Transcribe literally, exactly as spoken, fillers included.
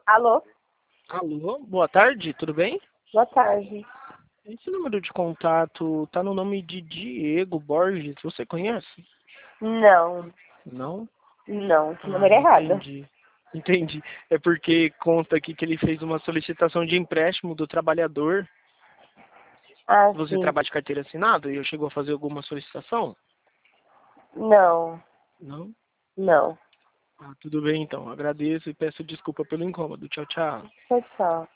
Alô? Alô, boa tarde, tudo bem? Boa tarde. Esse número de contato tá no nome de Diego Borges, você conhece? Não, Não? não, esse Ah, número é errado. entendi. Entendi. É porque consta aqui que ele fez uma solicitação de empréstimo do trabalhador. Ah, Você sim. trabalha de carteira assinada e eu chegou a fazer alguma solicitação? Não, Não? não. Ah, tudo bem então. Agradeço e peço desculpa pelo incômodo. Tchau, tchau. Tchau, tchau.